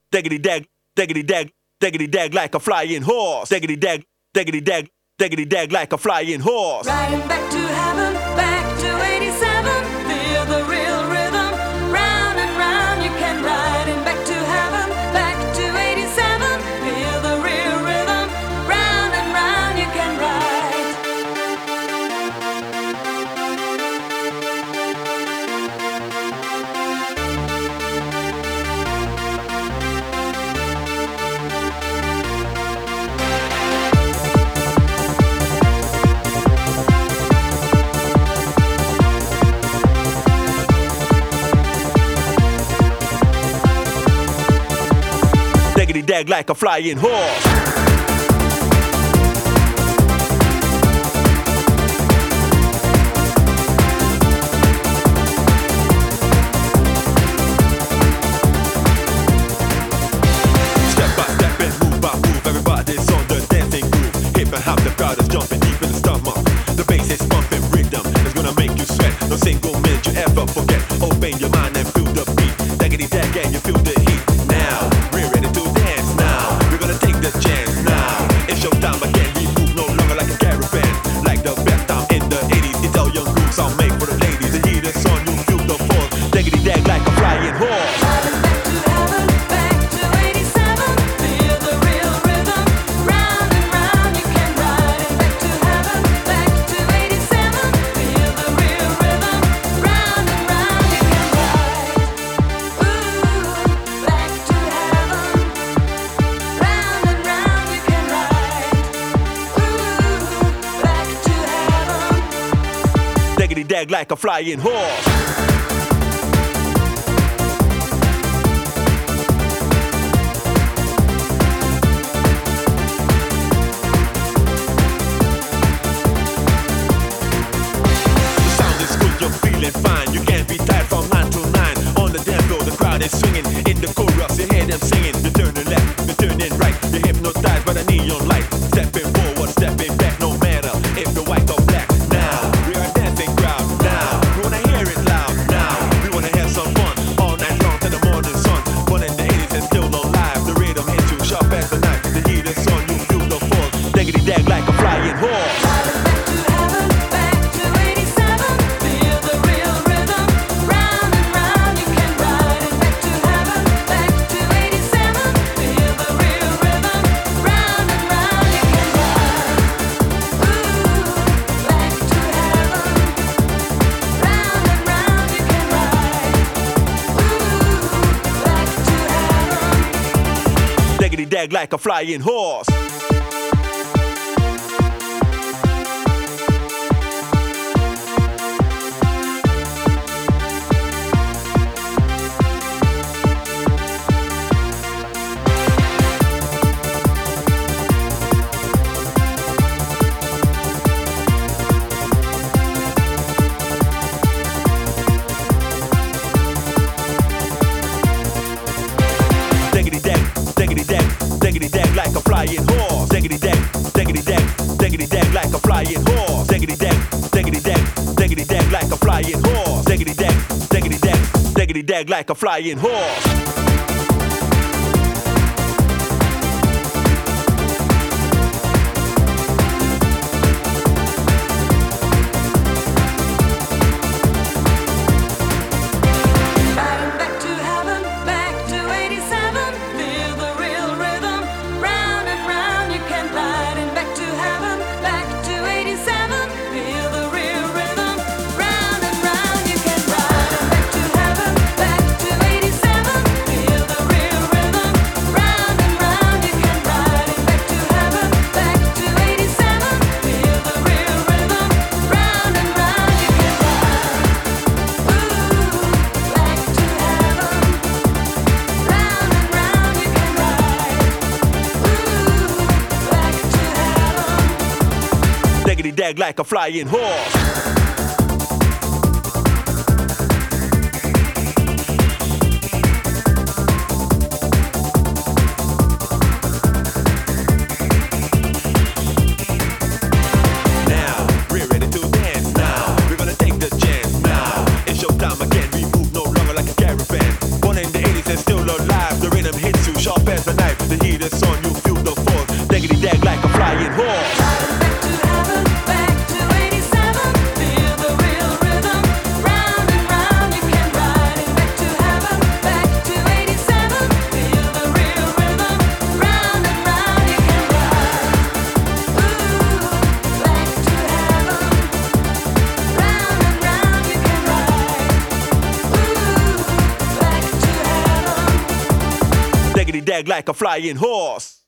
diggity dag, diggity dag, diggity dag like a flying horse. Diggity dag, diggity dag, diggity dag like a flying horse. Riding back to heaven, back to 87. Feel the real rhythm. Round and round you can ride. And back to heaven, back to 87. Feel the real rhythm. Round and round you can ride. Diggity dag like a flying horse. Step by step and move by move, everybody's on the dancing groove. Hip and hop, the crowd is jumping deep in the stomach. The bass is pumping rhythm, it's gonna make you sweat. No single minute you ever forget. Open your mind and feel the beat. Diggity dag and you feel the heat. Now we're ready to dance. Now we're gonna take the chance. Now it's your time again. We move no longer like a caravan. Like the best time in the 80s. It's all young grooves I'll make for the ladies. The heat is on, you feel the force. Diggity dag like a flying horse. Riding back to heaven, back to 87. Feel the real rhythm. Round and round you can ride. And back to heaven, back to 87. Feel the real rhythm. Round and round you can ride. Ooh, back to heaven. Round and round you can ride. Ooh, back to heaven. Diggity dag like a flying horse. The sound is good, you're feeling fine. You can't be tired from 9 to 9. On the dance floor, the crowd is swinging. In the chorus, you hear them singing. You turning left, you turning right. You're hypnotized by the neon light. Stepping forward, stepping back, no matter if you're white or black. Now we are a dancing crowd. Now we wanna hear it loud. Now we wanna have some fun all night long till the morning sun. Born in the 80s and still alive. The rhythm hits you sharp as a knife. The heat is on, you feel the force. Diggity dag like a flying horse. Riding back to heaven, back to 87. Feel the real rhythm. Round and round you can ride. And back to heaven, back to 87. Feel the real rhythm. Round and round you can ride. Ooh, back to heaven. Round and round you can ride. Ooh, back to heaven. Diggity dag like a flying horse. Diggity dag, diggity dag, diggity dag like a flying horse. Diggity dag, diggity dag, diggity dag like a flying horse. Diggity dag, diggity dag, diggity dag like a flying horse. Diggity dag, diggity dag, diggity dag like a flying horse. Riding back to heaven, back to 87. Feel the real rhythm. Round and round you can ride. And back to heaven, back to 87. Feel the real rhythm. Round and round you can ride. And back to heaven, back to 87. Feel the real rhythm. Round and round you can ride. And back to heaven, back to 87. Feel the real rhythm. Round and round you can ride. Ooh, back to heaven. Round and round you can ride. Ooh, back to heaven. Diggity dag like a flying horse. Now we're ready to dance. Now we're gonna take the chance. Now it's your time again. We move no longer like a caravan. Born in the 80s and still alive. The rhythm hits you as a knife. The heat is on, you feel the force. Diggity dag like a flying horse. Back to heaven, back to 87. Feel the real rhythm. Round and round you can ride it. Back to heaven, back to 87. Feel the real rhythm. Round and round you can ride. Ooh, back to heaven. Round and round you can ride. Ooh, back to heaven. Diggity dag like a flying horse.